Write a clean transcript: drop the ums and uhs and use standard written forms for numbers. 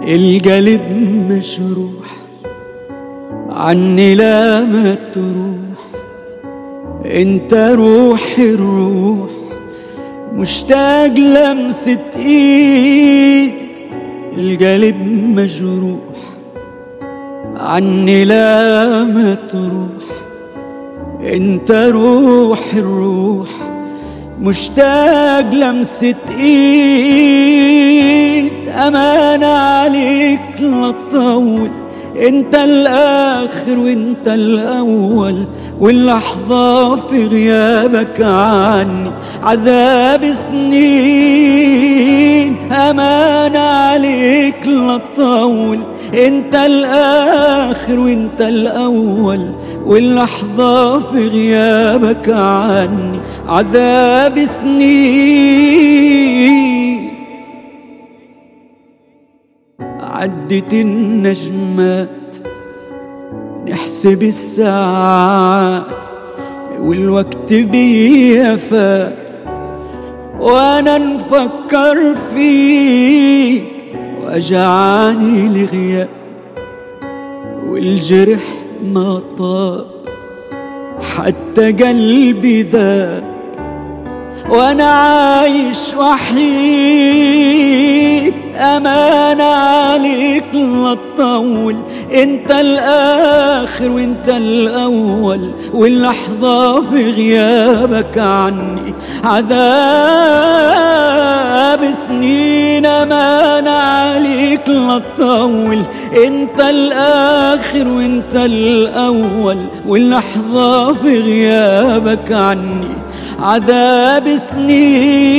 القلب مجروح عني لا ما تروح. انت روحي الروح مشتاق لمسة ايد. القلب مجروح عني لا ما تروح. انت روحي الروح مشتاق لمسة ايد. امان عليك لا تطول، انت الاخر وانت الاول، واللحظة في غيابك عني عذاب سنين. امان عليك لا تطول، انت الاخر وانت الاول، واللحظة في غيابك عني عذاب سنين. عدت النجمات نحسب الساعات والوقت بيا فات، وانا نفكر فيك وجعاني الغياب والجرح ما طاب حتى قلبي ذاب. وانا عايش وحيد امان عليك لا تطول، انت الاخر وانت الاول، واللحظة في غيابك عني عذاب سنين. امان عليك لا تطول، انت الاخر وانت الاول، واللحظة في غيابك عني عذاب سنين.